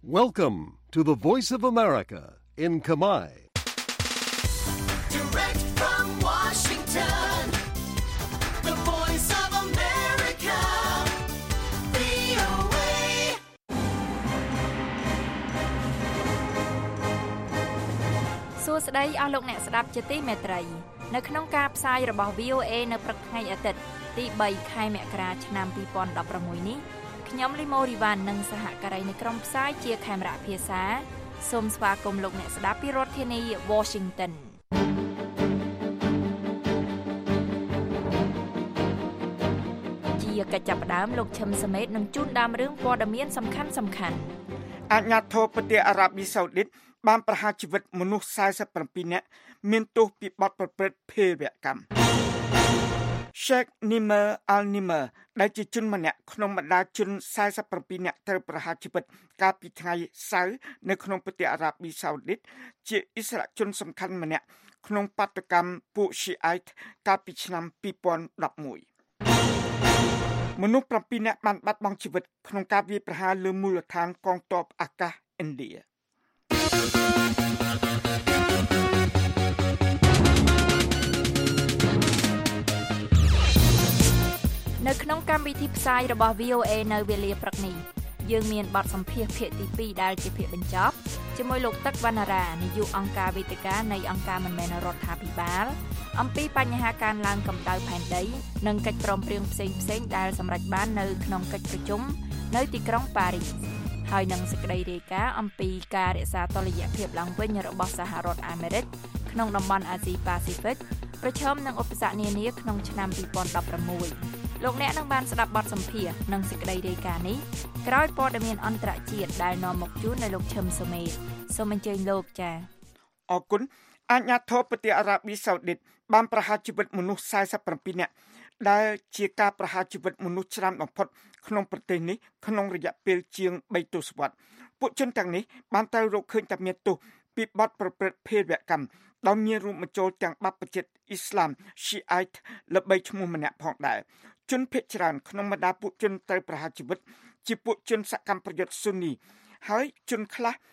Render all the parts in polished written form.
Welcome to the Voice of America in Khmer. Direct from Washington, the Voice of America, VOA. សួស្តីអស់លោកអ្នកស្ដាប់ជាទីមេត្រីនៅក្នុងការផ្សាយរបស់ VOA នៅព្រឹកថ្ងៃអាទិត្យទី3ខែមករាឆ្នាំ2016នេះខ្ញុំលីម៉ូរីវ៉ាន់និងសហការីនៃក្រុមផ្សាយជាខេមរៈភាសាសូមស្វាគមន៍លោកអ្នកស្ដាប់ពីរដ្ឋធានី Washington ជាកិច្ចចាប់ផ្ដើមលោកឈឹមសមេតនឹងជូនដើមរឿងព័ត៌មានសំខាន់អាជ្ញាធរប្រទេសអារ៉ាប៊ីសាអូឌីតបានប្រហារជីវិតមនុស្ស47នាក់មានទោសពីបទប្រព្រឹត្តភេរវកម្ម Sheikh Nimr al-Nimr ដែលជាជនម្នាក់ក្នុងបម្ដាជន47នាក់ត្រូវប្រហារជីវិតកាលពីថ្ងៃសៅរ៍នៅក្នុងប្រទេសអារ៉ាប៊ីសាអូឌីតជាអិស្រាអែលជនសំខាន់ម្នាក់ក្នុងបាតុកម្មពួក Shiite កាលពីឆ្នាំ2011មនុស្ស7នាក់បានបាត់បង់ជីវិតក្នុងការវាយប្រហារលើមូលដ្ឋានកងទ័ពអាកាសឥណ្ឌានៅក្នុងកម្មវិធីផ្សាយរបស់ VOA នៅវេលាព្រឹកនេះយើងមានបទសម្ភាសន៍ភាគទី2ដែលជាភាគបញ្ចប់ជាមួយលោកទឹកវណ្ណារានាយកអង្គការវេទិកានៃអង្គការមិនមែនរដ្ឋាភិបាលអំពីបញ្ហាការឡើងកម្ដៅផែនដីនិងកិច្ចព្រមព្រៀងផ្សេងៗដែលសម្រេចបាននៅក្នុងកិច្ចប្រជុំនៅទីក្រុងប៉ារីសហើយនឹងសេចក្តីរាយការណ៍អំពីការរក្សាតុល្យភាពឡើងវិញរបស់សហរដ្ឋអាមេរិកក្នុងតំបន់អាស៊ីប៉ាស៊ីហ្វិកប្រឈមនឹងឧបសគ្គនានាក្នុងឆ្នាំ2016លោកអ្នកនឹងបានស្ដាប់បទសម្ភាសន៍និងសេចក្តីរាយការណ៍នេះក្រោយព័ត៌មានអន្តរជាតិដែលនាំមកជូននៅលោកឈឹមសុមេសូមអញ្ជើញលោកចា៎អរគុណអាជ្ញាធរប្រទេសអារ៉ាប៊ីសាអូឌីតបានប្រហារជីវិតមនុស្ស47នាក់ដែលជាការប្រហារជីវិតមនុស្សច្រើនបំផុតក្នុងប្រទេសនេះក្នុងរយៈពេលជាង3ទសវត្សរ៍ពួកជនទាំងនេះបានត្រូវរកឃើញតែមានទោសពីបទប្រព្រឹត្តភេរវកម្មដោយមានរួមបញ្ចូលទាំងបព្វជិតអ៊ីស្លាម Shiite ល្បីឈ្មោះម្នាក់ផងដែរជនភៀសច្រើនក្នុងបរ្ដាពួកជនត្រូវប្រហារជីវិតជាពួកជនសកម្មប្រយុទ្ធស៊ូនីហើយជនខ្លះ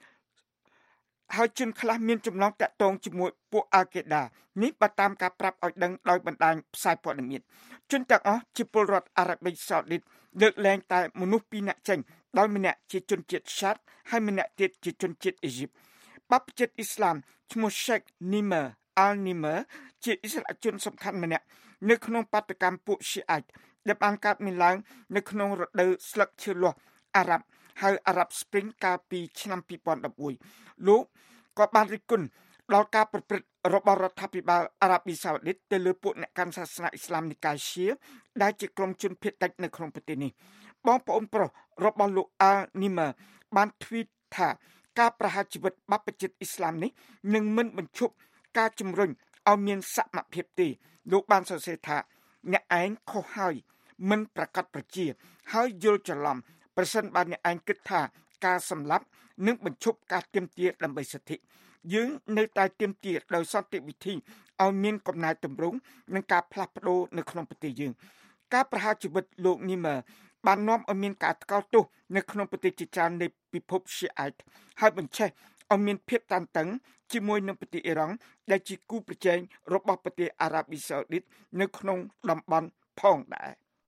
មានចំណងតាក់ទងជាមួយពួកអាល់កេដានេះបើតាមការប្រាប់ឲ្យដឹងដោយបណ្ដាញផ្សាយព័ត៌មានជនទាំងអស់ជាពលរដ្ឋអារ៉ាប៊ីសាអូឌីតលើកលែងតែមនុស្ស2នាក់ចេញដោយម្នាក់ជាជនជាតិឆាតហើយម្នាក់ទៀតជាជនជាតិអ៊ីជីបបព្វជិតអ៊ីស្លាមឈ្មោះ Sheikh Nimr al-Nimr ជាអ៊ីស្រាអែលជនសំខាន់ម្នាក់នៅក្នុងបាតុកម្មពួក Shiite ដែលបានកើតមានឡើងនៅក្នុងរដូវស្លឹកឈើលាស់អារ៉ាប់ហៅ Arab Spring កាលពីឆ្នាំ2011លោកក៏បានរិះគន់ដល់ការប្រព្រឹត្តរបស់រដ្ឋាភិបាលអារ៉ាប៊ីសាអូឌីតទៅលើពួកអ្នកកាន់សាសនាអ៊ីស្លាមនិកាយឈីដែលជាក្រុមជនភៀសតិចនៅក្នុងប្រទេសនេះបងប្អូនប្រុសរបស់លោក Al-Nimr បានទ្វីតថាការប្រហារជីវិតបព្វជិតអ៊ីស្លាមនេះនឹងមិនបញ្ឈប់ការជំរុញឲ្យមានសមភាពទេលោកបានសរសេរថាអ្នកឯងខុសហើយមិនប្រកាសប្រជាហើយយល់ច្រឡំប្រសិនបើអ្នកឯងគិតថាការសម្លាប់នឹងបញ្ឈប់ការទាមទារដើម្បីសិទ្ធិយើងនៅតែទាមទារដោយសន្តិវិធីឲ្យមានកំណែទម្រង់និងការផ្លាស់ប្ដូរនៅក្នុងប្រទេសយើងការប្រហារជីវិតលោកនីមឺបាននាំឲ្យមានការថ្កោលទោសនៅក្នុងប្រទេសជាច្រើននៃពិភព Shiite ហើយបញ្ឆេះឲ្យមានភាពតានតឹងជាមួយនឹងប្រទេសអ៊ីរ៉ង់ដែលជាគូប្រជែងរបស់ប្រទេសអារ៉ាប៊ីសាអូឌីតនៅក្នុងតំបន់ផងដែ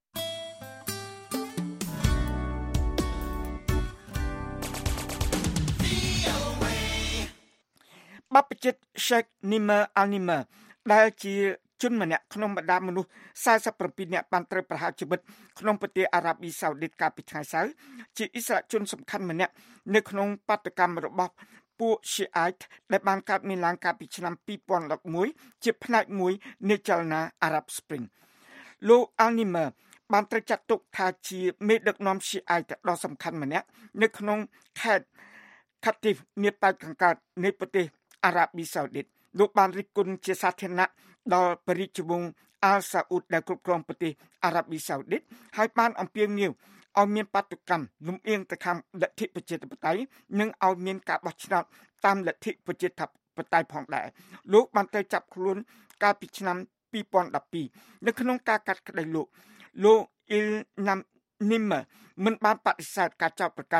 របព្វជិត Sheikh Nimr al-Nimr ដែលជាជនម្នាក់ក្នុងបម្ដាមនុស្ស47នាក់បានត្រូវប្រហារជីវិតក្នុងប្រទេសអារ៉ាប៊ីសាអូឌីតកាលពីថ្ងៃសៅរ៍ជាអ៊ីស្រាអែលជនសំខាន់ម្នាក់នៅក្នុងបាតុកម្មរបស់ពួក Shiite ដែលបានកើតមានឡើងកាលពីឆ្នាំ2011ជាផ្នែកមួយនៃចលនា Arab Spring លោក Al-Nimr បានត្រូវចាត់ទុកថាជាមេដឹកនាំ Shiite ដ៏សំខាន់ម្នាក់នៅក្នុងខេត្ត Qatif នាប៉ែកខាងកើតនៃប្រទេសអារ៉ាប៊ីសាអូឌីតលោកបានរិះគន់ជាសាធារណៈដល់ព្រះរាជវង្សអាល់សាអ៊ូតដែលគ្រប់គ្រងប្រទេសអារ៉ាប៊ីសាអូឌីតហើយបានអំពាវនាវឲ្យមានបាតុកម្មលំអៀងទៅខាងលទ្ធិប្រជាធិបតេយ្យនិងឲ្យមានការបោះឆ្នោតតាមលទ្ធិប្រជាធិបតេយ្យផងដែរលោកបានត្រូវចាប់ខ្លួនកាលពីឆ្នាំ2012នៅក្នុងការកាត់ក្តីលោកអ៊ីលណាំ Nimr មិនបានបដិសេធការចោទប្រកាន់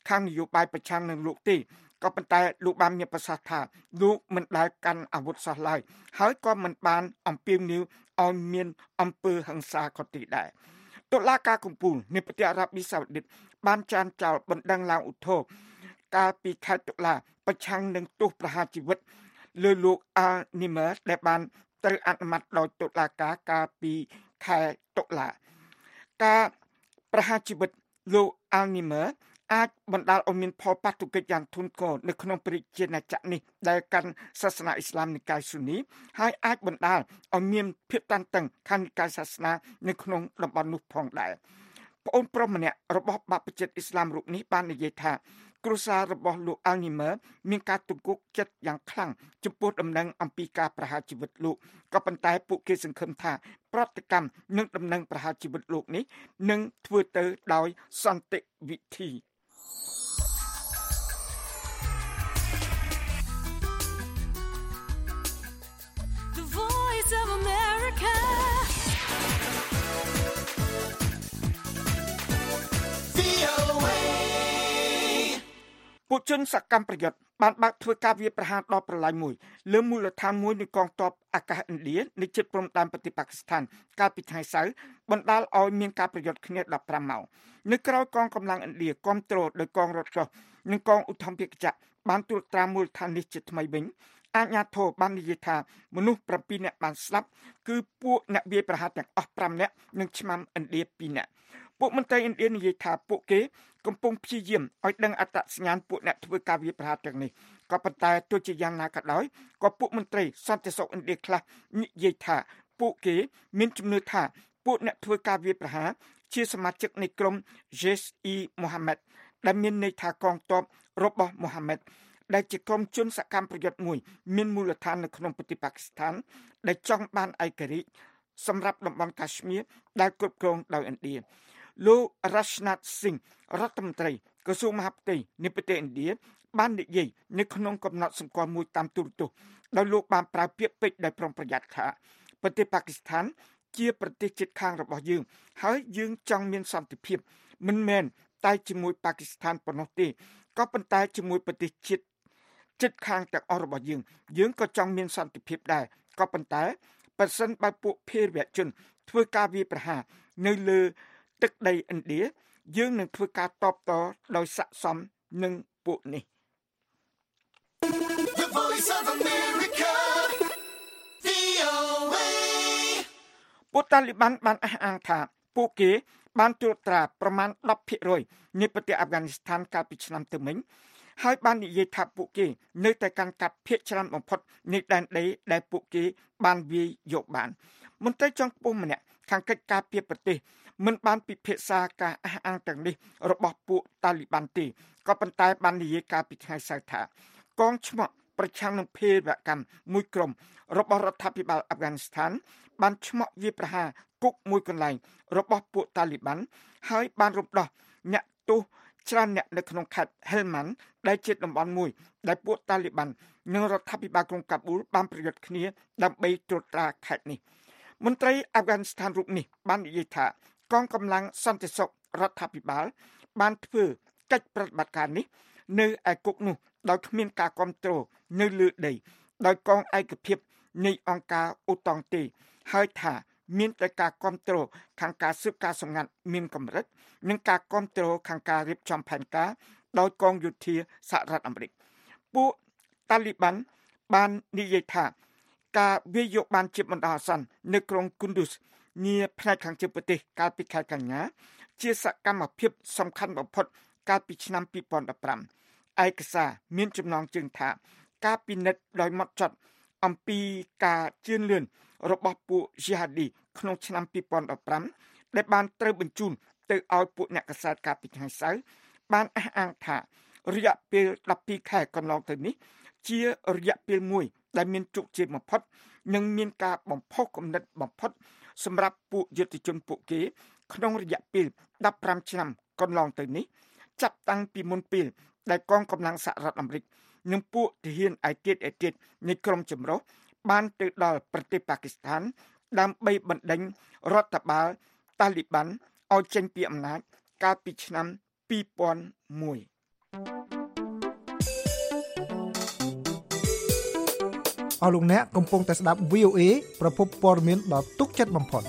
ខាងនយោបាយប្រឆាំងនឹងលោកទេក៏ប៉ុន្តែលោកបានមានប្រសាសន៍ថាលោកមិនដែលកាន់អាវុធសោះឡើយហើយក៏មិនបានអំពាវនាវឲ្យមានអំពើហិង្សាក៏ទេដែរតុលាការកំពូលនៃប្រទេសអារ៉ាប៊ីសាអូឌីតបានចានចោលបណ្ដឹងឡើងឧទ្ធរណ៍កាលពីខែតុលាប្រឆាំងនឹងទោសប្រហារជីវិតលើលោកអាល់នីមឺដែលបានត្រូវអនុម័តដោយតុលាការកាលពីខែតុលាការប្រហារជីវិតលោកអាល់នីមឺអាចបណ្ដាលឲ្យមានផលប៉ះទង្គិចយ៉ាងធ្ងន់ធ្ងរនៅក្នុងប្រជាណាចក្រនេះដែលកាន់សាសនាអ៊ីស្លាមនិកាយស៊ូនីហើយអាចបណ្ដាលឲ្យមានភាពតានតឹងខាងនិកាយសាសនានៅក្នុងតំបន់នោះផងដែរប្អូនប្រុសម្នាក់របស់បព្វជិតអ៊ីស្លាមរូបនេះបាននិយាយថាគ្រួសាររបស់លោកអាល់នីមឺមានការទង្គុកចិត្តយ៉ាងខ្លាំងចំពោះដំណឹងអំពីការប្រហារជីវិតលោកក៏ប៉ុន្តែពួកគេសង្ឃឹមថាប្រតិកម្មនឹងដំណឹងប្រហារជីវិតលោកនេះនឹងធ្វើទៅដោយសន្តិវិធី The Voice of America. VOA. ពួកជនសកម្មប្រយុទ្ធបានបើកធ្វើការវាយប្រហារដល់ប្រឡាយមួយលើមូលដ្ឋានមួយនៃកងទ័ពអាកាសឥណ្ឌានៅជិតព្រំដែនប្រទេសប៉ាគីស្ថានកាលពីថ្ងៃសៅរ៍បណ្ដាលឲ្យមានការប្រយុទ្ធគ្នា15ម៉ោងនៅក្រៅកងកម្លាំងឥណ្ឌាគ្រប់គ្រងដោយកងរថក្រោះនិងកងឧទ្ធម្ភាគចក្របានត្រួតត្រាមូលដ្ឋាននេះជាថ្មីវិញអាជ្ញាធរបាននិយាយថាមនុស្ស7នាក់បានស្លាប់គឺពួកអ្នកវាយប្រហារទាំងអស់5នាក់និងឆ្មាំឥណ្ឌា2នាក់ពួកមន្ត្រីឥណ្ឌានិយាយថាពួកគេកំពុងព្យាយាមឲ្យដឹងអត្តសញ្ញាណពួកអ្នកធ្វើការវាយប្រហារទាំងនេះក៏ប៉ុន្តែទោះជាយ៉ាងណាក៏ដោយក៏ពួកមន្ត្រីសន្តិសុខឥណ្ឌាខ្លះនិយាយថាពួកគេមានជំនឿថាពួកអ្នកធ្វើការវាយប្រហារជាសមាជិកនៃក្រុម Jaish-e-Mohammed ដែលមានន័យថាកងទ័ពរបស់មូហាម៉ាត់ដែលជាក្រុមជនសកម្មប្រយុទ្ធមួយមានមូលដ្ឋាននៅក្នុងប្រទេសប៉ាគីស្ថានដែលចង់បានឯករាជ្យសម្រាប់តំបន់កាಶ್មៀរដែលគ្រប់គ្រងដោយឥណ្ឌាលោក Rajnath Singh រដ្ឋមន្ត្រីក្រសួងមហាផ្ទៃនៃប្រទេសឥណ្ឌាបាននិយាយនៅក្នុងកំណត់សម្គាល់មួយតាមទូរទស្សន៍ដោយលោកបានប្រើពាក្យពេចន៍ដោយប្រុងប្រយ័ត្នថាប្រទេសប៉ាគីស្ថានជាប្រទេសជិតខាងរបស់យើងហើយយើងចង់មានសន្តិភាពមិនមែនតែជាមួយប៉ាគីស្ថានប៉ុណ្ណោះទេក៏ប៉ុន្តែជាមួយប្រទេសជិតខាងទាំងអស់របស់យើងក៏ចង់មានសន្តិភាពដែរក៏ប៉ុន្តែប្រសិនបើពួកភេរវជនធ្វើការវាយប្រហារនៅលើទឹកដីឥណ្ឌាយើងនឹងធ្វើការតបតដោយស័ក្តិសមនឹងពួកនេះ The Voice of America. VOA. ពួកតាលីបានអះអាងថាពួកគេបានត្រួតត្រាប្រមាណ 10% នៃប្រទេសអាហ្វហ្គានីស្ថានកាលពីឆ្នាំទៅមិញហើយបាននិយាយថាពួកគេនៅតែកាន់កាប់ភាគច្រើនបំផុតនៃដែនដីដែលពួកគេបានវាយយកបានមន្ត្រីជាន់ខ្ពស់ម្នាក់ខាងកិច្ចការពារប្រទេសមិនបានពិភាក្សាការអះអាងទាំងនេះរបស់ពួកតាលីបានទេក៏ប៉ុន្តែបាននិយាយកាលពីថ្ងៃសៅរ៍ថាកងឆ្មក់ប្រឆាំងនឹងភេរវកម្មមួយក្រុមរបស់រដ្ឋាភិបាលអាហ្វហ្គានីស្ថានបានឆ្មក់វាយប្រហារគុកមួយកន្លែងរបស់ពួកតាលីបានហើយបានរំដោះអ្នកទោសច្រើនអ្នកនៅក្នុងខេត្ត Helmand ដែលជាតំបន់មួយដែលពួកតាលីបាននិងរដ្ឋាភិបាលក្រុងកាប៊ូលបានប្រយុទ្ធគ្នាដើម្បីត្រួតត្រាខេត្តនេះមន្ត្រីអាហ្វហ្គានីស្ថានរូបនេះបាននិយាយថាកងកម្លាំងសន្តិសុខរដ្ឋាភិបាលបានធ្វើកិច្ចប្រតិបត្តិការនេះនៅឯគុកនោះដោយគ្មានការគ្រប់គ្រងនៅលើដីដោយកងឯកភាពនៃអង្គការអូតង់ទេហើយថាមានតែការគ្រប់គ្រងខាងការស៊ើបការសម្ងាត់មានកម្រិតនិងការគ្រប់គ្រងខាងការរៀបចំផែនការដោយកងយោធាសហរដ្ឋអាមេរិកពួកតាលីបាននិយាយថាការវាយយកបានជាបណ្ដោះអាសន្ននៅក្រុង Kunduz នាផ្នែកខាងជើងប្រទេសកាលពីខែកញ្ញាជាសកម្មភាពសំខាន់បំផុតកាលពីឆ្នាំ2015ឯកសារមានចំណងជើងថាការពិនិត្យដោយម៉ត់ចត់អំពីការជឿនលឿនរបស់ពួក Jihadi ក្នុងឆ្នាំ2015ដែលបានត្រូវបញ្ជូនទៅឲ្យពួកអ្នកកសែតកាលពីថ្ងៃសៅរ៍បានអះអាងថារយៈពេល12ខែកន្លងទៅនេះជារយៈពេលមួយដែលមានជោគជ័យបំផុតនិងមានការបំផុសគំនិតបំផុតសម្រាប់ពួកយុទ្ធជនពួកគេក្នុងរយៈពេល15ឆ្នាំកន្លងទៅនេះចាប់តាំងពីមុនពេលដែលកងកម្លាំងសហរដ្ឋអាមេរិកនិងពួកទាហានឯទៀតនៃក្រុមចម្រុះបានទៅដល់ប្រទេសប៉ាគីស្ថានដើម្បីបណ្ដេញរដ្ឋបាលតាលីបានឲ្យចេញពីអំណាចកាលពីឆ្នាំ2001 ឲ្យលោកអ្នកកំពុងតែស្ដាប់ VOA ប្រភពព័ត៌មានដ៏ទុកចិត្តបំផុត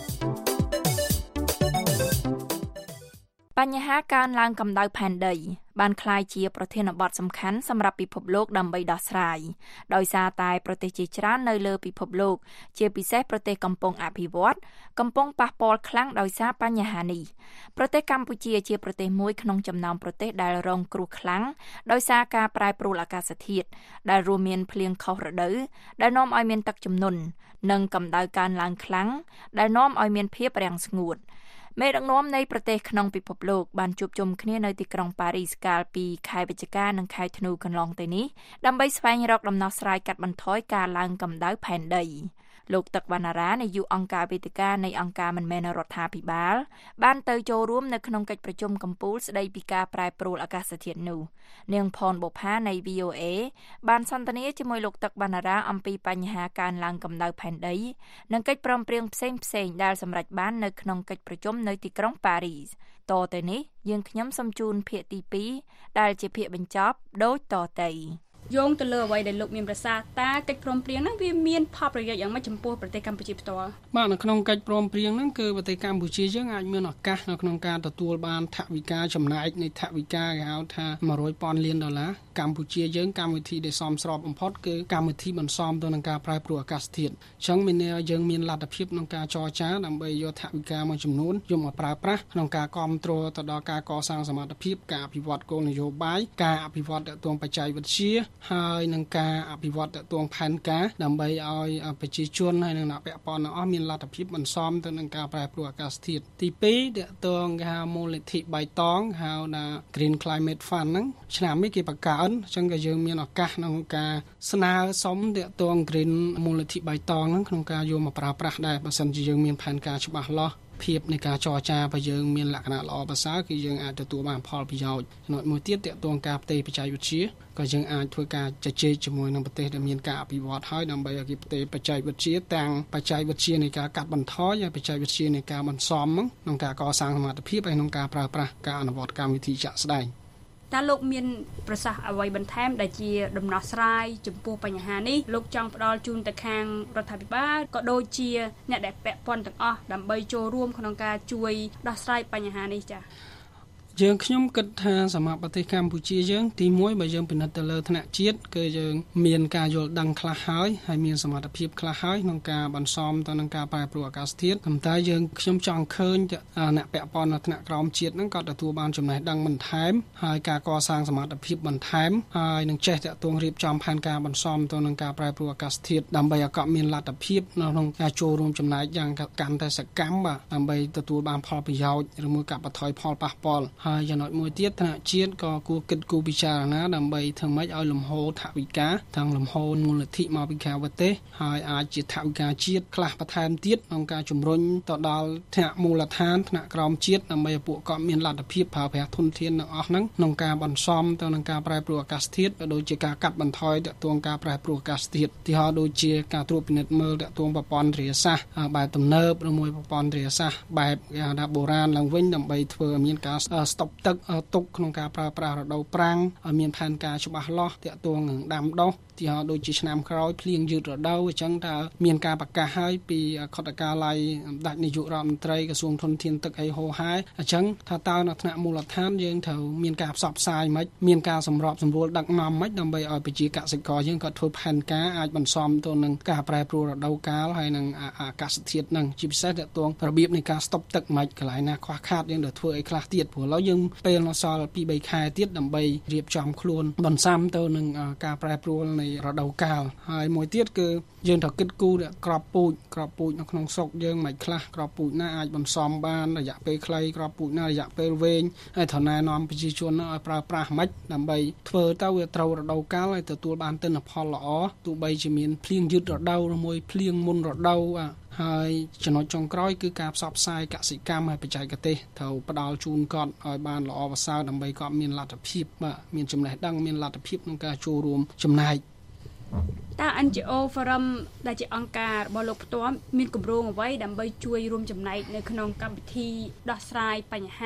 បញ្ហាកើនឡើងកម្ដៅផែនដីបានក្លាយជាប្រធានបទសំខាន់សម្រាប់ពិភពលោកដើម្បីដោះស្រាយដោយសារតែប្រទេសជាច្រើននៅលើពិភពលោកជាពិសេសប្រទេសកំពុងអភិវឌ្ឍកំពុងប៉ះពាល់ខ្លាំងដោយសារបញ្ហានេះប្រទេសកម្ពុជាជាប្រទេសមួយក្នុងចំណោមប្រទេសដែលរងគ្រោះខ្លាំងដោយសារការប្រែប្រួលអាកាសធាតុដែលរួមមានភ្លៀងខុសរដូវដែលនាំឲ្យមានទឹកជំនន់និងកម្ដៅកើនឡើងខ្លាំងដែលនាំឲ្យមានភាពរាំងស្ងួតមេដឹកនាំនៃប្រទេសក្នុងពិភពលោកបានជួបជុំគ្នានៅទីក្រុងប៉ារីសកាលពីខែវិច្ឆិកានិងខែធ្នូកន្លងទៅនេះដើម្បីស្វែងរកដំណោះស្រាយកាត់បន្ថយការឡើងកម្ដៅផែនដីលោកទឹកវណ្ណារានាយកអង្គការវេទិកានៃអង្គការមិនមែនរដ្ឋាភិបាលបានទៅចូលរួមនៅក្នុងកិច្ចប្រជុំកំពូលស្ដីពីការប្រែប្រួលអាកាសធាតុនោះនាងផនបុប្ផានៃ VOA បានសន្ទនាជាមួយលោកទឹកវណ្ណារាអំពីបញ្ហាកើនឡើងកម្ដៅផែនដីនិងកិច្ចព្រមព្រៀងផ្សេងៗដែលសម្រេចបាននៅក្នុងកិច្ចប្រជុំនៅទីក្រុងប៉ារីសតទៅនេះយើងខ្ញុំសូមជូនភាគទី2ដែលជាភាគបញ្ចប់ដូចតទៅយោងទៅលើអ្វីដែលលោកមានប្រសាសន៍តើកិច្ចព្រមព្រៀងហ្នឹងវាមានផលប្រយោជន៍យ៉ាងម៉េចចំពោះប្រទេសកម្ពុជាផ្ទាល់បាទនៅក្នុងកិច្ចព្រមព្រៀងហ្នឹងគឺប្រទេសកម្ពុជាយើងអាចមានឱកាសនៅក្នុងការទទួលបានថវិកាចំណែកនៃថវិកាគេហៅថា$100,000 លានកម្ពុជាយើងកម្មវិធីដែលសមស្របបំផុតគឺកម្មវិធីបន្សំទៅនឹងការប្រែប្រួលអាកាសធាតុអញ្ចឹងមានយើងមានលទ្ធភាពក្នុងការចរចាដើម្បីយកថវិកាមួយចំនួនយកមកប្រើប្រាស់ក្នុងការគាំទ្រទៅដល់ការកសាងសមត្ថភាពការអភិវឌ្ឍគោលនយោបាយការអភិវឌ្ឍទាក់ទងបច្ចេកវិទ្យាហើយនឹងការអភិវឌ្ឍទាក់ទងផែនការដើម្បីឲ្យប្រជាជនហើយនឹងអ្នកពាក់ព័ន្ធទាំងអស់មានលទ្ធភាពបន្សំទៅនឹងការប្រែប្រួលអាកាសធាតុទី2ទាក់ទងគេហៅមូលនិធិបៃតងហៅថា Green Climate Fund ហ្នឹងឆ្នាំនេះគេបង្កើនអញ្ចឹងក៏យើងមានឱកាសក្នុងការស្នើសុំទាក់ទង Green មូលនិធិបៃតងហ្នឹងក្នុងការយកមកប្រើប្រាស់ដែរបើសិនជាយើងមានផែនការច្បាស់លាស់ភាពនៃការចរចាបើយើងមានលក្ខណៈល្អប្រសើរគឺយើងអាចទទួលបានផលប្រយោជន៍ចំណុចមួយទៀតទាក់ទងការផ្ទេរបច្ចេកវិទ្យាក៏យើងអាចធ្វើការជជែកជាមួយនឹងប្រទេសដែលមានការអភិវឌ្ឍហើយដើម្បីឲ្យគេផ្ទេរបច្ចេកវិទ្យាទាំងបច្ចេកវិទ្យានៃការកាត់បន្ថយហើយបច្ចេកវិទ្យានៃការបន្សំក្នុងការកសាងសមត្ថភាពហើយក្នុងការប្រើប្រាស់ការអនុវត្តកម្មវិធីជាក់ស្ដែងតើលោកមានប្រសាសន៍អ្វីបន្ថែមដែលជាដំណោះស្រាយចំពោះបញ្ហានេះលោកចង់ផ្ដល់ជូនទៅខាងរដ្ឋាភិបាលក៏ដូចជាអ្នកដែលពាក់ព័ន្ធទាំងអស់ដើម្បីចូលរួមក្នុងការជួយដោះស្រាយបញ្ហានេះចា៎យើងខ្ញុំគិតថាសម្រាប់ប្រទេសកម្ពុជាយើងទី1បើយើងពិនិត្យទៅលើថ្នាក់ជាតិគឺយើងមានការយល់ដឹងខ្លះហើយមានសមត្ថភាពខ្លះហើយក្នុងការបន្សំទៅនឹងការប្រែប្រួលអាកាសធាតុតែយើងខ្ញុំចង់ឃើញអ្នកពាក់ព័ន្ធនៅថ្នាក់ក្រោមជាតិហ្នឹងក៏ទទួលបានចំណេះដឹងបន្ថែមហើយការកសាងសមត្ថភាពបន្ថែមហើយនឹងចេះតាក់ទងរៀបចំផែនការបន្សំទៅនឹងការប្រែប្រួលអាកាសធាតុដើម្បីឲ្យគាត់មានលទ្ធភាពនៅក្នុងការចូលរួមចំណែកយ៉ាងកាន់តែសកម្មបាទដើម្បីទទួលបានផលប្រយោជន៍ឬមួយកាត់បន្ថយផលប៉ះពាល់ហើយចំណុចមួយទៀតថ្នាក់ជាតិក៏គួរគិតគូរពិចារណាដើម្បីធ្វើម៉េចឲ្យលំហូរថវិកាទាំងលំហូរមូលនិធិមកពីក្រៅប្រទេសហើយអាចជាថវិកាជាតិខ្លះបន្ថែមទៀតក្នុងការជំរុញទៅដល់ថ្នាក់មូលដ្ឋានថ្នាក់ក្រោមជាតិដើម្បីឲ្យពួកគាត់មានលទ្ធភាពប្រើប្រាស់ធនធានទាំងអស់ហ្នឹងក្នុងការបន្សំទៅនឹងការប្រែប្រួលអាកាសធាតុក៏ដូចជាការកាត់បន្ថយទាក់ទងការប្រែប្រួលអាកាសធាតុទីហោដូចជាការត្រួតពិនិត្យមើលទាក់ទងប្រព័ន្ធរាសាស្ត្របែបទំនើបឬមួយប្រព័ន្ធរាសាស្ត្របែបគេហៅថាបុរាណឡើងវិញដើម្បីធ្វើឲ្យមានការស្តុបទឹកទុកក្នុងការប្រើប្រាស់រដូវប្រាំងឲ្យមានផែនការច្បាស់លាស់ទាក់ទងនឹងដាំដុះទីហោដូចជាឆ្នាំក្រោយភ្លៀងយឺតរដូវអញ្ចឹងតើមានការប្រកាសហើយពីខុទ្ទកាល័យសម្ដេចនាយករដ្ឋមន្ត្រីក្រសួងធនធានទឹកអីហូហែអញ្ចឹងថាតើនៅថ្នាក់មូលដ្ឋានយើងត្រូវមានការផ្សព្វផ្សាយមិនមានការសម្របសម្រួលដឹកនាំមិនដើម្បីឲ្យប្រជាកសិករយើងក៏ធ្វើផែនការអាចបន្សំទៅនឹងការប្រែប្រួលរដូវកាលហើយនឹងអាកាសធាតុនឹងជាពិសេសទាក់ទងរបៀបនៃការស្តុបទឹកមិនកន្លែងណាខ្វះខាតយើងត្រូវធ្វើអីខ្លះទៀតព្រោះឥឡូវយើងពេលនៅសល់ 2-3 ខែទៀតដើម្បីរៀបចំខ្លួនបន្សាំទៅនឹងការប្រែប្រួលនៃរដូវកាលហើយមួយទៀតគឺយើងត្រូវគិតគូរក្របពូជនៅក្នុងស្រុកយើងមិនខ្លះក្របពូជណាអាចបន្សំបានរយៈពេលខ្លីក្របពូជណារយៈពេលវែងហើយត្រូវណែនាំប្រជាជនឲ្យប្រើប្រាស់មិនដើម្បីធ្វើទៅវាត្រូវរដូវកាលហើយទទួលបានទិន្នផលល្អទោះបីជាមានភ្លៀងយឺតរដូវឬមួយភ្លៀងមុនរដូវហើយចំណុចចុងក្រោយគឺការផ្សព្វផ្សាយកសិកម្មហើយបច្ចេកទេសត្រូវផ្ដល់ជូនគាត់ឲ្យបានល្អប្រសើរដើម្បីគាត់មានលទ្ធភាពបាទមានចំណេះដឹងមានលទ្ធភាពក្នុងការចូលរួមចំណែកតើ NGO Forum ដែលជាអង្គការរបស់លោកផ្ទាល់មានគម្រោងអ្វីដើម្បីជួយរួមចំណែកនៅក្នុងកម្មវិធីដោះស្រាយបញ្ហា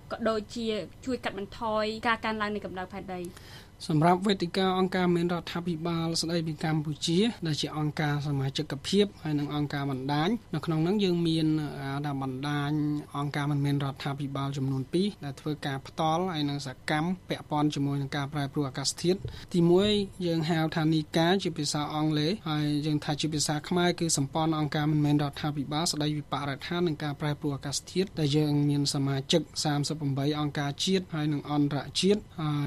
ក៏ដូចជាជួយកាត់បន្ថយការកើនឡើងនៃកម្ដៅផែនដីសម្រាប់វេទិកាអង្គការមានរដ្ឋាភិបាលស្ដីពីកម្ពុជាដែលជាអង្គការសមាជិកភាពហើយនិងអង្គការបណ្ដាញនៅក្នុងនោះយើងមានបណ្ដាញអង្គការមិនមែនរដ្ឋាភិបាលចំនួន2ដែលធ្វើការផ្ទាល់ហើយនិងសកម្មពាក់ព័ន្ធជាមួយនឹងការប្រែប្រួលអាកាសធាតុទី1យើងហៅថានីកាជាភាសាអង់គ្លេសហើយយើងថាជាភាសាខ្មែរគឺសម្ព័ន្ធអង្គការមិនមែនរដ្ឋាភិបាលស្ដីពីបរិស្ថាននិងការប្រែប្រួលអាកាសធាតុដែលយើងមានសមាជិក38អង្គការជាតិហើយនិងអន្តរជាតិ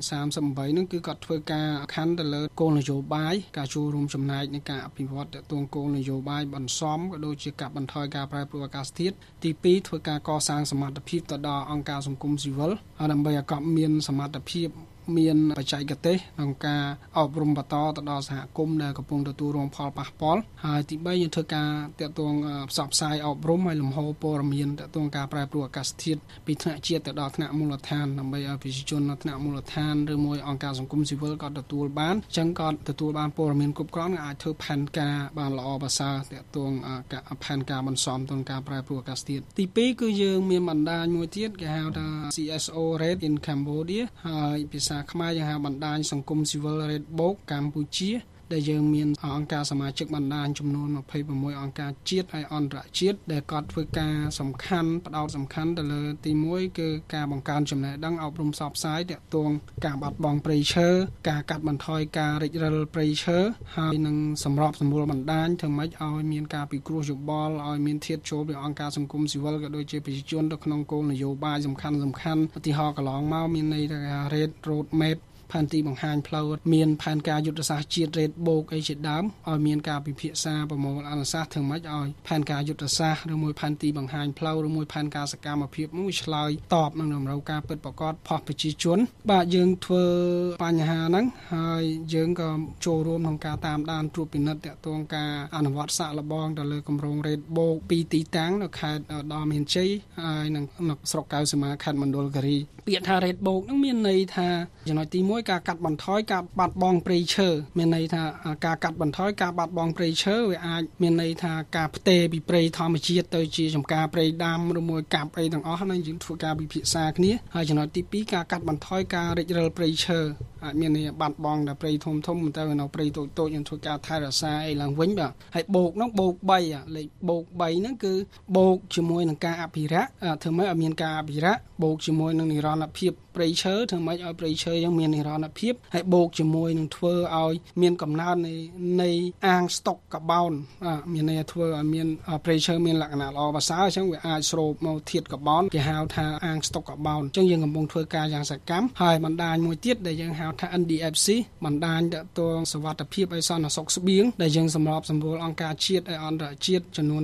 38នោះគឺគាត់ធ្វើការខណ្ឌទៅលើគោលនយោបាយការចូលរួមចំណែកในការអភិវឌ្ឍទាក់ទងគោលនយោបាយបន្សំក៏ដូចជាកាត់បន្ថយការប្រែប្រួលអាកាសធាតុទី2ធ្វើការកសាងសមត្ថភាពទៅដល់អង្គការសង្គមស៊ីវិលដើម្បីឲ្យគាត់មានសមត្ថភាពមានបច្ចេកទេសក្នុងការអប់រំបន្តទៅដល់សហគមន៍ដែលកំពុងទទួលរងផលប៉ះពាល់ហើយទី3យើងធ្វើការទាក់ទងផ្សព្វផ្សាយអប់រំឲ្យលំហូរព័ត៌មានទាក់ទងការប្រែប្រួលអាកាសធាតុពីថ្នាក់ជាតិទៅដល់ថ្នាក់មូលដ្ឋានដើម្បីឲ្យប្រជាជននៅថ្នាក់មូលដ្ឋានឬមួយអង្គការសង្គមស៊ីវិលក៏ទទួលបានអញ្ចឹងក៏ទទួលបានព័ត៌មានគ្រប់គ្រាន់អាចធ្វើផែនការបានល្អប្រសើរទាក់ទងផែនការបន្សំទៅនឹងការប្រែប្រួលអាកាសធាតុទី2គឺយើងមានបណ្ដាញមួយទៀតគេហៅថា CSO Red in Cambodia ហើយភាសាខ្មែរយើងហៅបណ្ដាញសង្គមស៊ីវិល Red Book កម្ពុជាដែលយើងមានអង្គការសមាជិកបណ្ដាញចំនួន26អង្គការជាតិហើយអន្តរជាតិដែលគាត់ធ្វើការសំខាន់ផ្ដោតសំខាន់ទៅលើទី1គឺការបង្កើនចំណេះដឹងអប់រំផ្សព្វផ្សាយទាក់ទងការបាត់បង់ព្រៃឈើការកាត់បន្ថយការរិចរិលព្រៃឈើហើយនឹងសម្របសម្រួលបណ្ដាញធ្វើម៉េចឲ្យមានការពិគ្រោះយោបល់ឲ្យមានធាតុចូលពីអង្គការសង្គមស៊ីវិលក៏ដូចជាប្រជាជនទៅក្នុងគោលនយោបាយសំខាន់ឧទាហរណ៍កន្លងមកមានន័យថា Red Road Mapផែនទីបង្ហាញផ្លូវមានផែនការយុទ្ធសាស្ត្រជាតិ Red Book អីជាដើមឲ្យមានការពិភាក្សាប្រមូលអនុសាសន៍ធ្វើម៉េចឲ្យផែនការយុទ្ធសាស្ត្រឬមួយផែនទីបង្ហាញផ្លូវឬមួយផែនការសកម្មភាពមួយឆ្លើយតបនឹងតម្រូវការពិតប្រាកដផុសប្រជាជនបាទយើងធ្វើបញ្ហាហ្នឹងហើយយើងក៏ចូលរួមក្នុងការតាមដានត្រួតពិនិត្យទាក់ទងការអនុវត្តសាកល្បងទៅលើគម្រោង Red Book ពីទីតាំងនៅខេត្តដ៏មានជ័យហើយនៅស្រុកកៅសមាខេត្តមណ្ឌលគិរីពាក្យថា Red Book ហ្នឹងមានន័យថាចំណុចទី1ការកាត់បន្ថយការបាត់បង់ព្រៃឈើមានន័យថាការកាត់បន្ថយការបាត់បង់ព្រៃឈើវាអាចមានន័យថាការផ្ទេរពីព្រៃធម្មជាតិទៅជាចម្ការព្រៃដាំឬមួយកាប់អីទាំងអស់ហ្នឹងយើងធ្វើការពិភាក្សាគ្នាហើយចំណុចទី2ការកាត់បន្ថយការរិចរិលព្រៃឈើអាចមានន័យបាត់បង់តែព្រៃធំទៅនៅព្រៃតូចៗយើងធ្វើការថែរក្សាអីឡើងវិញបាទហើយបូកហ្នឹងបូក3លេខបូក3ហ្នឹងគឺបូកជាមួយនឹងការអភិរក្សធ្វើម៉េចឲ្យមានការអភិរក្សបូកជាមួយនឹងនិរន្តរភាពព្រៃឈើធ្វើម៉េចឲ្យព្រៃឈើយើងមាននិរន្តរភាពហើយបូកជាមួយនឹងធ្វើឲ្យមានកំណើននៃអាងស្តុកកាបូនមានន័យធ្វើឲ្យមានព្រៃឈើមានលក្ខណៈល្អប្រសើរអញ្ចឹងវាអាចស្រូបមកធាតុកាបូនគេហៅថាអាងស្តុកកាបូនអញ្ចឹងយើងកំពុងធ្វើការយ៉ាងសកម្មហើយបណ្ដាញមួយទៀតដែលយើងហៅថា NDFC បណ្ដាញទាក់ទងសុវត្ថិភាពឲ្យសន្តិសុខស្បៀងដែលយើងសម្របសម្រួលអង្គការជាតិហើយអន្តរជាតិចំនួន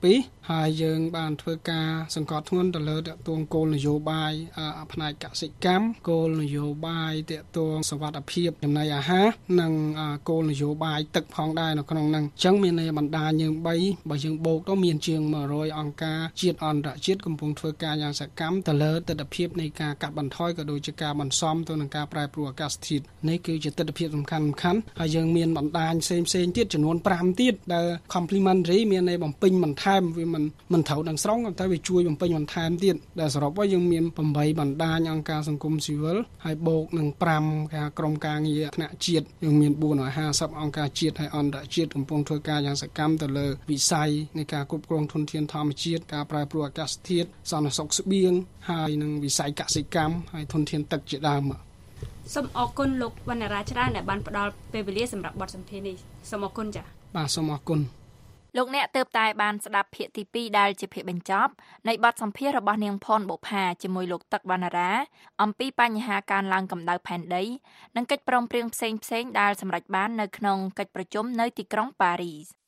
42ហើយយើងបានធ្វើការសង្កត់ធ្ងន់ទៅលើទាក់ទងគោលនយោបាយផ្នែកកសិកម្មគោលនយោបាយទាក់ទងសុវត្ថិភាពចំណីអាហារនិងគោលនយោបាយទឹកផងដែរនៅក្នុងហ្នឹងអញ្ចឹងមានន័យបណ្ដាញយើង3បើយើងបូកទៅមានជាង100អង្គការជាតិអន្តរជាតិកំពុងធ្វើការយ៉ាងសកម្មទៅលើទិដ្ឋភាពនៃការកាត់បន្ថយក៏ដូចជាការបន្សំទៅនឹងការប្រែប្រួលអាកាសធាតុនេះគឺជាទិដ្ឋភាពសំខាន់ហើយយើងមានបណ្ដាញផ្សេងទៀតចំនួន5ទៀតដែល complementary មានន័យបំពេញបន្ថែមវាមិនត្រូវទាំងស្រុងតែវាជួយបំពេញបន្ថែមទៀតដែលសរុបមកយើងមាន8បណ្ដាញអង្គការសង្គមស៊ីវិលហើយបូកនឹង5ការក្រុមការងារថ្នាក់ជាតិយើងមាន450អង្គការជាតិហើយអន្តរជាតិកំពុងធ្វើការយ៉ាងសកម្មទៅលើវិស័យនៃការគ្រប់គ្រងធនធានធម្មជាតិការប្រែប្រួលអាកាសធាតុសន្តិសុខស្បៀងហើយនឹងវិស័យកសិកម្មហើយធនធានទឹកជាដើមសូមអរគុណលោកវណ្ណរាច្រើនដែលបានផ្ដល់ពេលវេលាសម្រាប់បទសម្ភាសន៍នេះសូមអរគុណចា៎បាទសូមអរគុណលោកអ្នកទើបតែបានស្ដាប់ភាគទី2ដែលជាភាគបញ្ចប់នៃបទសម្ភាសន៍របស់នាងផនបុប្ផាជាមួយលោកទឹកវណ្ណរាអំពីបញ្ហាកើនឡើងកម្ដៅផែនដីនិងកិច្ចព្រមព្រៀងផ្សេងៗដែលសម្រេចបាននៅក្នុងកិច្ចប្រជុំនៅទីក្រុងប៉ារីស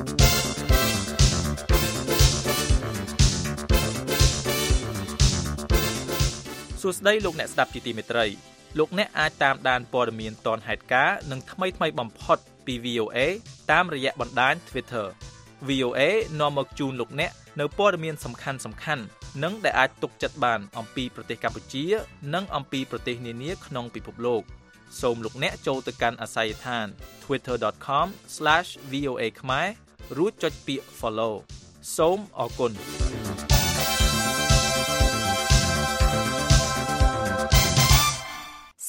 សួស្តីលោកអ្នកស្ដាប់ជាទីមេត្រីលោកអ្នកអាចតាមដានព័ត៌មានទាន់ហេតុការណ៍និងថ្មីៗបំផុតពី VOA តាមរយៈបណ្ដាញ Twitter VOA នាំមកជូនលោកអ្នកនៅព័ត៌មានសំខាន់ៗនិងដែលអាចទុកចិត្តបានអំពីប្រទេសកម្ពុជានិងអំពីប្រទេសនានាក្នុងពិភពលោកសូមលោកអ្នកចូលទៅកាន់អាសយដ្ឋាន twitter.com/VOA ខ្មែររួចចុចពាក្យ Follow សូមអរគុណ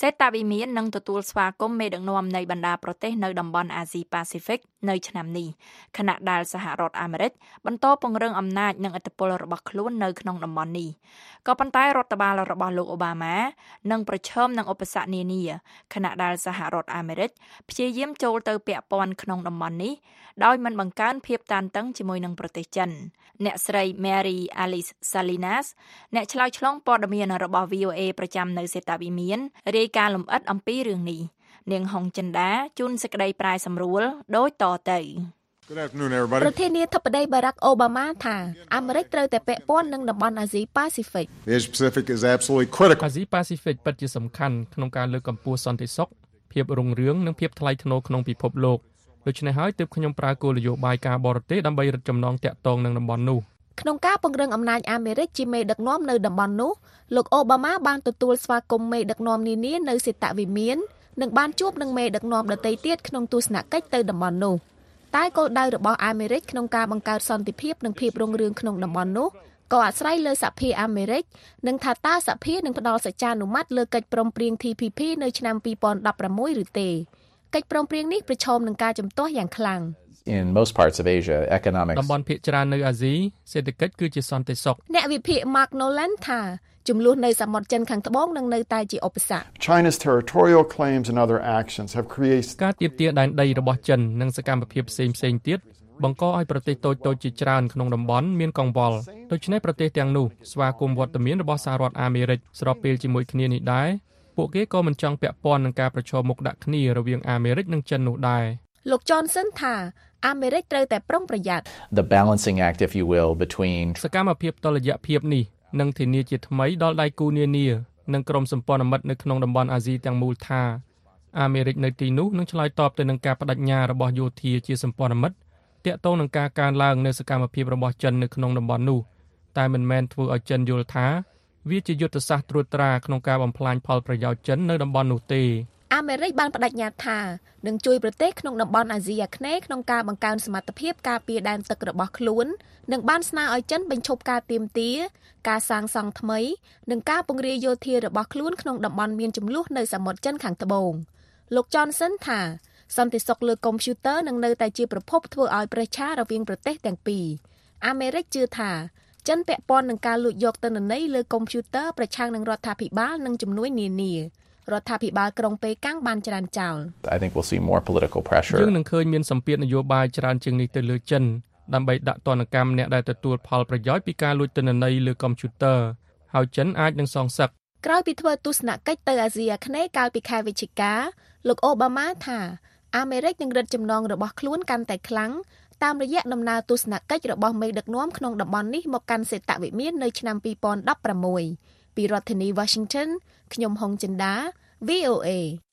សេតវិមាននឹងទទួលស្វាគមន៍មេដឹកនាំនៃបណ្ដាប្រទេសនៅតំបន់អាស៊ីប៉ាស៊ីហ្វិកនៅឆ្នាំនេះខណៈដែលសហរដ្ឋអាមេរិកបន្តពង្រឹងអំណាចនិងឥទ្ធិពលរបស់ខ្លួននៅក្នុងតំបន់នេះក៏ប៉ុន្តែរដ្ឋបាលរបស់លោកអូបាម៉ានឹងប្រឈមនឹងឧបសគ្គនានាខណៈដែលសហរដ្ឋអាមេរិកព្យាយាមចូលទៅពាក់ព័ន្ធក្នុងតំបន់នេះដោយមិនបង្កើនភាពតានតឹងជាមួយនឹងប្រទេសចិនអ្នកស្រី Mary Alice Salinas អ្នកឆ្លើយឆ្លងព័ត៌មានរបស់ VOA ប្រចាំនៅសេតវិមានរាយការណ៍លម្អិតអំពីរឿងនេះនាងហុងចិន្តាជូនសេចក្តីប្រាយសម្រួលដូចតទៅប្រធានាធិបតីបារ៉ាក់អូបាម៉ាថាអាមេរិកត្រូវតែពាក់ព័ន្ធនឹងតំបន់អាស៊ីប៉ាស៊ីហ្វិកអាស៊ីប៉ាស៊ីហ្វិកពិតជាសំខាន់ក្នុងការលើកកម្ពស់សន្តិសុខភាពរុងរឿងនិងភាពថ្លៃថ្នូរក្នុងពិភពលោកដូច្នេះហើយទើបខ្ញុំប្រើគោលនយោបាយការបរទេសដើម្បីរឹតចំណងតាក់ទងនឹងតំបន់នោះក្នុងការពង្រឹងអំណាចអាមេរិកជាមេដឹកនាំនៅតំបន់នោះលោកអូបាម៉ាបានទទួលស្វាគមន៍មេដឹកនាំនានានៅសេតវិមាននិងបានជួបនឹងមេដឹកនាំដទៃទៀតក្នុងទស្សនកិច្ចទៅតំបន់នោះតែគោលដៅរបស់អាមេរិកក្នុងការបង្កើតសន្តិភាពនិងភាពរុងរឿងក្នុងតំបន់នោះក៏អាស្រ័យលើសហភាពអាមេរិកនិងថាតើសហភាពនឹងផ្ដល់សច្ចានុម័តលើកិច្ចព្រមព្រៀង TPP នៅឆ្នាំ2016ឬទេកិច្ចព្រមព្រៀងនេះប្រឈមនឹងការជំទាស់យ៉ាងខ្លាំង In most parts of Asia, economics តំបន់ភាគច្រើននៅអាស៊ីសេដ្ឋកិច្ចគឺជាសន្តិសុខអ្នកវិភាគ Mark Nolan ថាចំនួននៅសមុទ្រចិនខាងត្បូងនឹងនៅតែជាឧបសគ្គ China's territorial claims and other actions have created ការទាមទារដែនដីរបស់ចិននិងសកម្មភាពផ្សេងៗទៀតបង្កឲ្យប្រទេសតូចៗជាច្រើនក្នុងតំបន់មានកង្វល់ដូច្នេះប្រទេសទាំងនោះស្វាគមន៍វត្តមានរបស់សហរដ្ឋអាមេរិកស្របពេលជាមួយគ្នានេះដែរពួកគេក៏មិនចង់ពាក់ព័ន្ធនឹងការប្រឈមមុខដាក់គ្នារវាងអាមេរិកនិងចិននោះដែរលោក Johnson ថាអាមេរិកត្រូវតែប្រុងប្រយ័ត្ន The balancing act if you will between សកម្មភាពតុល្យភាពនេះនឹងធានាជាថ្មីដល់ដៃគូនានានិងក្រុមសម្ព័ន្ធមិត្តនៅក្នុងតំបន់អាស៊ីទាំងមូលថាអាមេរិកនៅទីនោះនឹងឆ្លើយតបទៅនឹងការបដិញ្ញារបស់យោធាជាសម្ព័ន្ធមិត្តទាក់ទងនឹងការកើនឡើងនៃសកម្មភាពរបស់ចិននៅក្នុងតំបន់នោះតែមិនមែនធ្វើឲ្យចិនយល់ថាវាជាយុទ្ធសាស្ត្រត្រួតត្រាក្នុងការបំផ្លាញផលប្រយោជន៍ចិននៅតំបន់នោះទេអាមេរិកបានបដិញ្ញាថានឹងជួយប្រទេសក្នុងតំបន់អាស៊ីអាគ្នេយ៍ក្នុងការបង្កើនសមត្ថភាពការពារដែនទឹករបស់ខ្លួននិងបានស្នើឲ្យចិនបញ្ឈប់ការទាមទារការសាងសង់ថ្មីនិងការពង្រាយយោធារបស់ខ្លួនក្នុងតំបន់មានជម្លោះនៅសមុទ្រចិនខាងត្បូងលោក Johnson ថាសន្តិសុខលើកុំព្យូទ័រនឹងនៅតែជាប្រភពធ្វើឲ្យប្រេះឆារវាងប្រទេសទាំងពីរអាមេរិកជឿថាចិនពាក់ព័ន្ធនឹងការលួចយកទិន្នន័យលើកុំព្យូទ័រប្រឆាំងនឹងរដ្ឋាភិបាលនិងជំនួយនានារដ្ឋាភិបាលក្រុងប៉េកាំងបានច្រានចោល I think we'll see more political pressure យើងនឹងឃើញមានសម្ពាធនយោបាយច្រើនជាងនេះទៅលើចិនដើម្បីដាក់ទណ្ឌកម្មអ្នកដែលទទួលផលប្រយោជន៍ពីការលួចទិន្នន័យលើកុំព្យូទ័រហើយចិនអាចនឹងសងសឹកក្រោយពីធ្វើទស្សនកិច្ចទៅអាស៊ីអាគ្នេយ៍កាលពីខែវិច្ឆិកាលោកអូបាម៉ាថាអាមេរិកនឹងរឹតចំណងរបស់ខ្លួនកាន់តែខ្លាំងតាមរយៈដំណើរទស្សនកិច្ចរបស់មេដឹកនាំក្នុងតំបន់នេះមកកាន់សេតវិមាននៅឆ្នាំ2016ពីរដ្ឋធានី Washington ខ្ញុំហុងចិន្តា VOA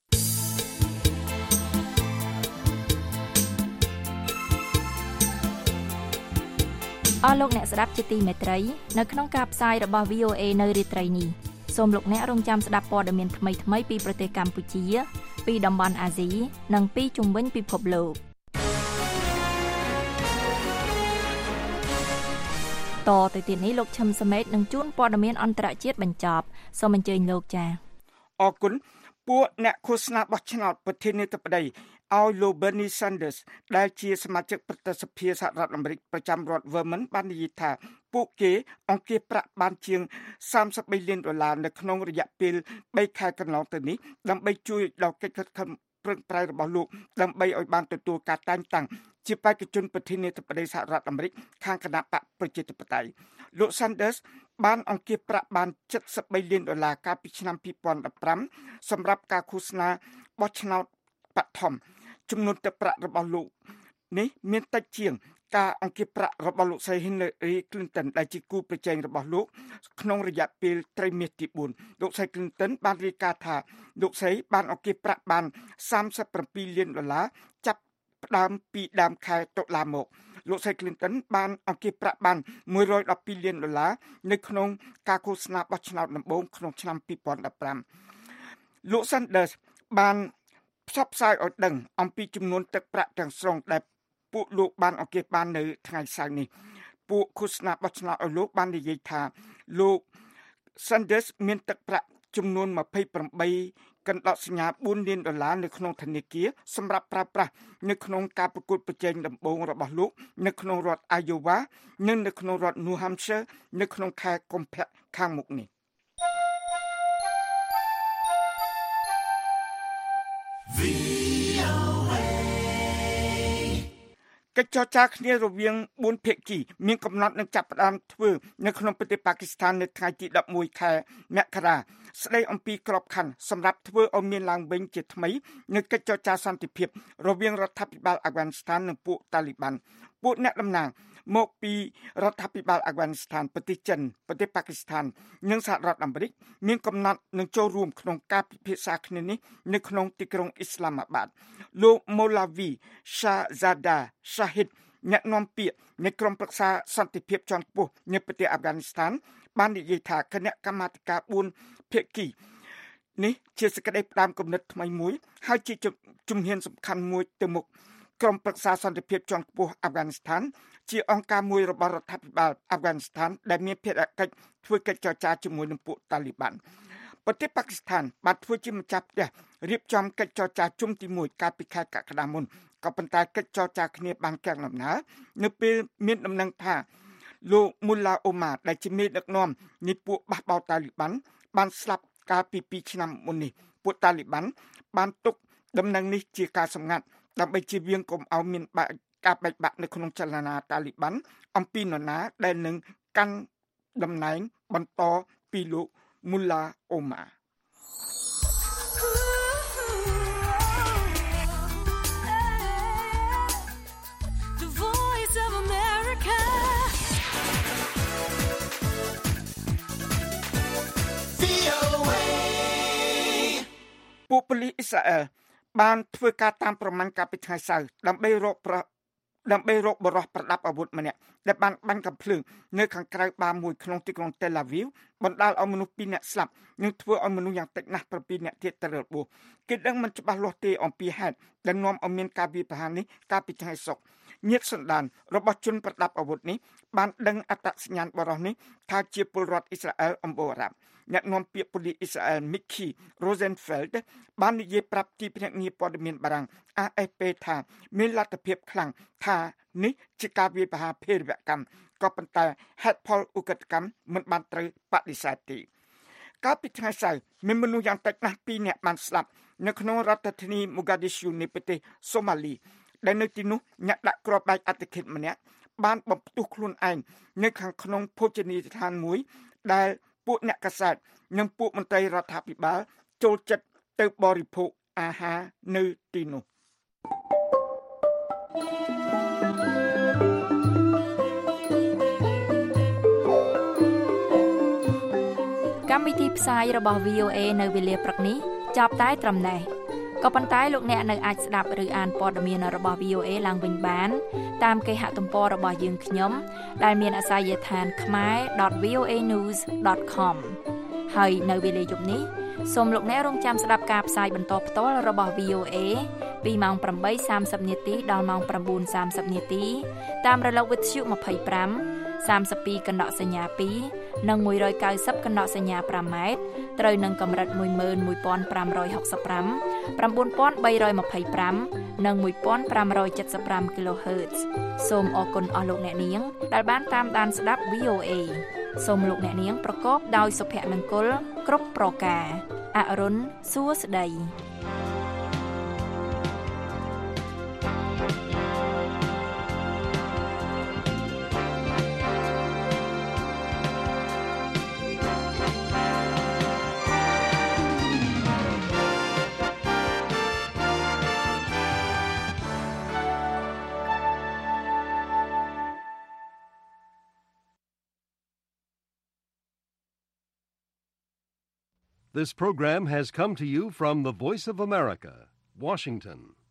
អស់លោកអ្នកស្ដាប់ជាទីមេត្រីនៅក្នុងការផ្សាយរបស់ VOA នៅរាត្រីនេះសូមលោកអ្នករងចាំស្ដាប់ព័ត៌មានថ្មីៗពីប្រទេសកម្ពុជាពីតំបន់អាស៊ីនិងពីជុំវិញពិភពលោកតទៅទៀតនេះលោកឈឹមសមេតនឹងជួនព័ត៌មានអន្តរជាតិបញ្ចប់សូមអញ្ជើញលោកចា៎អរគុណពួកអ្នកឃោសនាបោះឆ្នោតប្រធានាធិបតីឲ្យលោក Bernie Sanders ដែលជាសមាជិកប្រតិសភាសហរដ្ឋអាមេរិកប្រចាំរដ្ឋ Vermont បាននិយាយថាពួកគេអង្គាសប្រាក់បានជាង$33 លាននៅក្នុងរយៈពេល3ខែកន្លងទៅនេះដើម្បីជួយដល់កិច្ចខិតខំប្រឹងប្រែងរបស់លោកដើម្បីឲ្យបានទទួលការតែងតាំងជាបេក្ខជនប្រធានាធិបតីសហរដ្ឋអាមេរិកខាងគណបកប្រជាធិបតេយ្យលោក Sanders បានអង្គាសប្រាក់បាន$73 លានកាលពីឆ្នាំ2015សម្រាប់ការឃោសនាបោះឆ្នោតបឋមចំនួនទឹកប្រាក់របស់លោកនេះមានតិចជាងការអង្គាសប្រាក់របស់លោកស្រី Hillary Clinton ដែលជាគូប្រជែងរបស់លោកក្នុងរយៈពេលត្រីមាសទី4លោកស្រី Clinton បានរាយការណ៍ថាលោកស្រីបានអង្គាសប្រាក់បាន$37 លានចាប់ផ្ដើមពីដើមខែតុលាមកលោកស្រី Clinton បានអង្គាសប្រាក់បាន$112 លាននៅក្នុងការឃោសនាបោះឆ្នោតដំបូងក្នុងឆ្នាំ2015លោក Sanders បានផ្សព្វផ្សាយឲ្យដឹងអំពីចំនួនទឹកប្រាក់ទាំងស្រុងដែលពួកលោកបានអង្គាសបាននៅថ្ងៃសៅរ៍នេះពួកឃោសនាបោះឆ្នោតឲ្យលោកបាននិយាយថាលោក Sanders មានទឹកប្រាក់ចំនួនកណ្ដកសញ្ញា$4 លាននៅក្នុងធនាគារសម្រាប់ប្រើប្រាស់នៅក្នុងការប្រកួតប្រជែងដំបូងរបស់លោកនៅក្នុងរដ្ឋ Iowa និងនៅក្នុងរដ្ឋ New Hampshire នៅក្នុងខែកុម្ភៈខាងមុខនេះកិច្ចចរចាគ្នារវាង4ភាគីមានកំណត់នឹងចាប់ផ្ដើមធ្វើនៅក្នុងប្រទេសប៉ាគីស្ថាននៅថ្ងៃទី11ខែមករាស្ដីអំពីក្របខ័ណ្ឌសម្រាប់ធ្វើឲ្យមានឡើងវិញជាថ្មីនៅកិច្ចចរចាសន្តិភាពរវាងរដ្ឋាភិបាលអាហ្វហ្គានីស្ថាននិងពួកតាលីបានពួកអ្នកតំណាងមកពីរដ្ឋាភិបាលអាហ្វហ្គានីស្ថានប្រទេសចិនប្រទេសប៉ាគីស្ថាននិងសហរដ្ឋអាមេរិកមានកំណត់នឹងចូលរួមក្នុងការពិភាក្សាគ្នានេះនៅក្នុងទីក្រុងអ៊ីស្លាមាបាតលោក Molavi Shahzada Shahid អ្នកនាំពាក្យនៃក្រុមប្រឹក្សាសន្តិភាពជាន់ខ្ពស់នៅប្រទេសអាហ្វហ្គានីស្ថានបាននិយាយថាគណៈកម្មាធិការ4ភាគីនេះជាសេចក្តីផ្ដាំគំនិតថ្មីមួយហើយជាជំហានសំខាន់មួយទៅមុខក្រុមប្រឹក្សាសន្តិភាពជាន់ខ្ពស់អាហ្វហ្គានីស្ថានជាអង្គការមួយរបស់រដ្ឋាភិបាលអាហ្វហ្គានីស្ថានដែលមានភារកិច្ចធ្វើកិច្ចចរចាជាមួយនឹងពួកតាលីបានប្រទេសប៉ាគីស្ថានបានធ្វើជាម្ចាស់ផ្ទះរៀបចំកិច្ចចរចាជុំទី1កាលពីខែកក្កដាមុនក៏ប៉ុន្តែកិច្ចចរចាគ្នាបានកាំងដំណើរនៅពេលមានដំណឹងថាលោក Mullah Omar ដែលជាមេដឹកនាំនៃពួកបះបោរតាលីបានបានស្លាប់កាលពី2ឆ្នាំមុននេះពួកតាលីបានបានទុកដំណឹងនេះជាការសម្ងាត់ដើម្បីជៀសវាងកុំឲ្យមានការបែកបាក់នៅក្នុងចលនាតាលីបានអំពីនរណាដែលនឹងកាន់តំណែងបន្តពីលោក Mullah Omar The Voice of America VOA ពួកប៉ូលីសអ៊ីស្រាអែលបានធ្វើការតាមប្រមាណកាលពីថ្ងៃសៅរ៍ដើម្បីរកបរិសុទ្ធប្រដាប់អាវុធម្នាក់ដែលបានបាញ់កាំភ្លើងនៅខាងក្រៅបារមួយក្នុងទីក្រុង Tel Aviv បណ្ដាលឲ្យមនុស្ស2នាក់ស្លាប់និងធ្វើឲ្យមនុស្សយ៉ាងតិចណាស់7នាក់ទៀតទៅរបួសគេដឹងមិនច្បាស់លាស់ទេអំពីហេតុដែលនាំឲ្យមានការវាយប្រហារនេះកាលពីថ្ងៃសុក្រញាតិសន្តានរបស់ជនប្រដាប់អាវុធនេះបានដឹងអត្តសញ្ញាណបរិសុទ្ធនេះថាជាពលរដ្ឋអ៊ីស្រាអែលអំបូរអារ៉ាប់អ្នកនាំពាក្យប៉ូលីសអ៊ីស្រាអែល Mickey Rosenfeld បាននិយាយប្រាប់ទីភ្នាក់ងារព័ត៌មានបារាំង AFP ថាមានលទ្ធភាពខ្លាំងថានេះជាការវាយប្រហារភេរវកម្មក៏ប៉ុន្តែហេតុផលឧក្រិដ្ឋកម្មមិនបានត្រូវបដិសេធទេកាលពីថ្ងៃសៅរ៍មានមនុស្សយ៉ាងតិចណាស់2នាក់បានស្លាប់នៅក្នុងរដ្ឋធានី Mogadishu នៃប្រទេសសូម៉ាលីដែលនៅទីនោះអ្នកដាក់គ្រាប់បែកអត្តឃាតម្នាក់បានបំផ្ទុះខ្លួនឯងនៅខាងក្នុងភោជនីយដ្ឋានមួយដែលពួកអ្នកកាសែតនិងពួកមន្ត្រីរដ្ឋាភិបាលចូលចិត្តទៅបរិភោគអាហារនៅទីនោះកម្មវិធីផ្សាយរបស់ VOA នៅវេលាព្រឹកនេះចប់តែត្រឹមនេះក៏ប៉ុន្តែលោកអ្នកនៅអាចស្ដាប់ឬអានព័ត៌មានរបស់ VOA ឡើងវិញបានតាមគេហទំព័ររបស់យើងខ្ញុំដែលមានអាសយដ្ឋាន khmer.voanews.com ហើយនៅវេលាយប់នេះសូមលោកអ្នករងចាំស្ដាប់ការផ្សាយបន្តផ្ទាល់របស់ VOA ពីម៉ោង 8:30 នាទីដល់ម៉ោង 9:30 នាទីតាមរលកវិទ្យុ25 32 កណ្ដកសញ្ញា2និង190 កណ្ដកសញ្ញា5ម៉ែត្រត្រូវនឹងកម្រិត 11565 9325 និង 1575 kHz សូមអរគុណអស់លោកអ្នកនាងដែលបានតាមដានស្ដាប់ VOA សូមលោកអ្នកនាងប្រកបដោយសុភមង្គលគ្រប់ប្រការអរុនសួស្តី This program has come to you from the Voice of America, Washington.